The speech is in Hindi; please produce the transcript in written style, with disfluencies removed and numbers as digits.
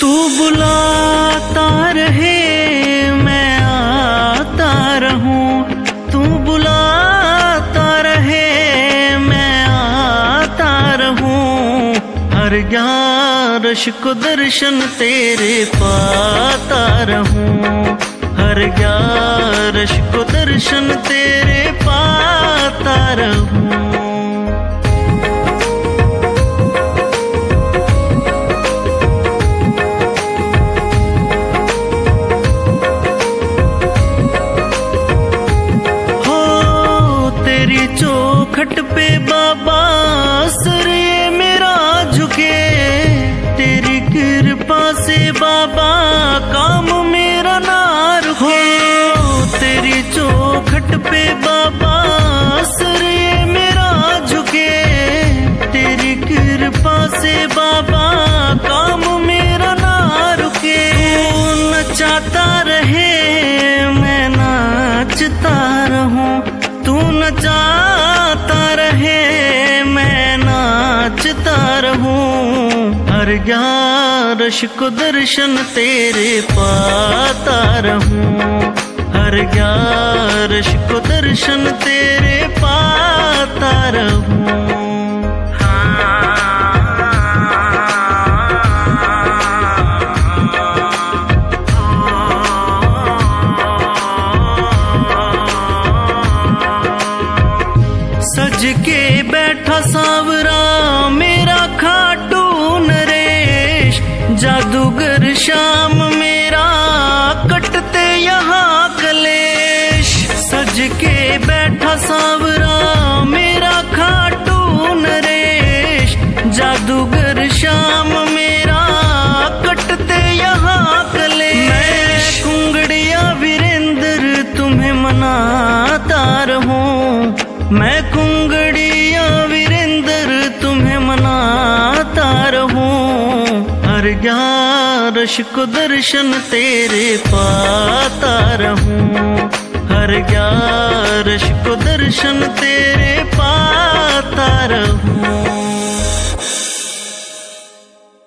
तू बुलाता रहे मैं आता रहूं, तू बुलाता रहे मैं आता रहूं। हर ग्यारश को दर्शन तेरे पाता रहूं, हर ग्यारश को दर्शन तेरे पाता रहूं। चौखट पे बाबा सर ये मेरा झुके, तेरी कृपा से बाबा काम मेरा ना रुके। तेरी चौखट पे बाबा सर ये मेरा झुके, तेरी कृपा से बाबा काम मेरा ना रुके। तू नचाता रहे मैं नाचता रहूं, तू नचाता रहे मैं नाचता रहूं। हर ग्यारश को दर्शन तेरे पाता रहूं, हर ग्यारश को दर्शन तेरे पाता रहूं। सज के बैठा सांवरा मेरा खाटू नरेश, जादूगर श्याम मेरा कटते यहाँ कलेश। सज के बैठा सांवरा मेरा खाटू नरेश, जादूगर श्याम मेरा कटते यहाँ कलेश। मैं कुंगड़िया वीरेंद्र तुम्हें मनाता रहूं, मैं कुंगड़िया वीरेंद्र तुम्हें मनाता रहूं। हर ग्यारश को दर्शन तेरे पाता रहूं, हर ग्यारश को दर्शन तेरे पाता रहूं।